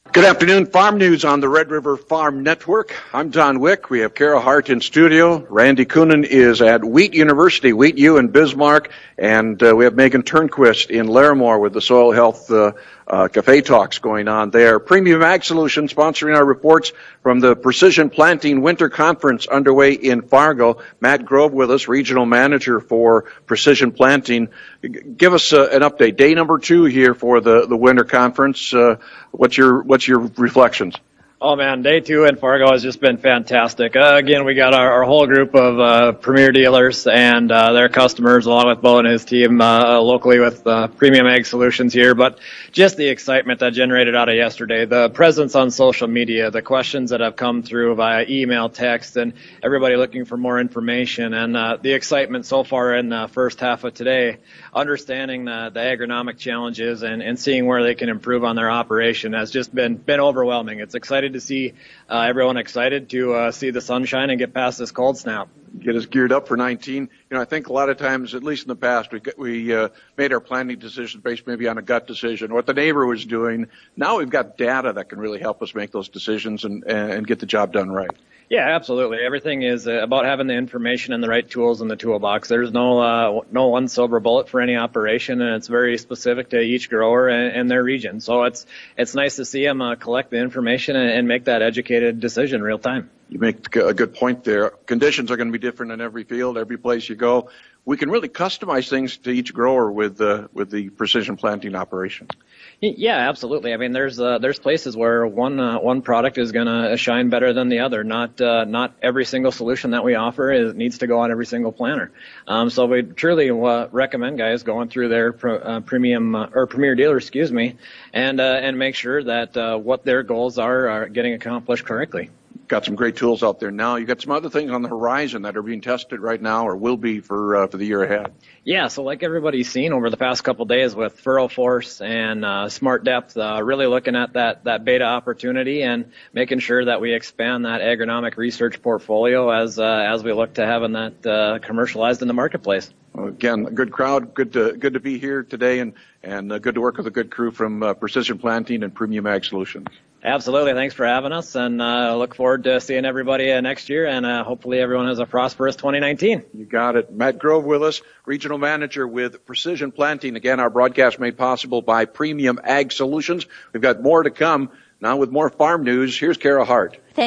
Good afternoon. Farm News on the Red River Farm Network. I'm Don Wick. We have Kara Hart in studio. Randy Coonan is at Wheat University, Wheat U in Bismarck. And we have Megan Turnquist in Larimore with the Soil Health Cafe Talks going on there. Premium Ag Solutions sponsoring our reports from the Precision Planting Winter Conference underway in Fargo. Matt Grove with us, Regional Manager for Precision Planting. Give us an update. Day number 2 here for the Winter Conference. What's your reflections? Oh man, day 2 in Fargo has just been fantastic. Again, we got our whole group of premier dealers and their customers, along with Bo and his team locally with Premium Ag Solutions here. But just the excitement that generated out of yesterday, the presence on social media, the questions that have come through via email, text, and everybody looking for more information, and the excitement so far in the first half of today, understanding the agronomic challenges and seeing where they can improve on their operation has just been overwhelming. It's exciting to see everyone excited to see the sunshine and get past this cold snap. Get us geared up for 19. I think a lot of times, at least in the past, we made our planning decisions based maybe on a gut decision, what the neighbor was doing. Now we've got data that can really help us make those decisions and get the job done right. Yeah, absolutely. Everything is about having the information and the right tools in the toolbox. There's no one silver bullet for any operation, and it's very specific to each grower and their region. So it's nice to see them collect the information and make that educated decision real time. You make a good point there. Conditions are going to be different in every field, every place you go. We can really customize things to each grower with the precision planting operation. Yeah, absolutely. I mean, there's places where one product is going to shine better than the other. Not every single solution that we offer needs to go on every single planter. So we truly recommend guys going through their premier dealer, and make sure that what their goals are getting accomplished correctly. Got some great tools out there now. You got some other things on the horizon that are being tested right now, or will be for the year ahead. Yeah, so like everybody's seen over the past couple of days with Furrow Force and Smart Depth, really looking at that beta opportunity and making sure that we expand that agronomic research portfolio as we look to having that commercialized in the marketplace. Well, again, a good crowd. Good to be here today, and good to work with a good crew from Precision Planting and Premium Ag Solutions. Absolutely. Thanks for having us, and look forward to seeing everybody next year, and hopefully everyone has a prosperous 2019. You got it. Matt Grove with us, Regional Manager with Precision Planting. Again, our broadcast made possible by Premium Ag Solutions. We've got more to come. Now with more farm news, here's Kara Hart.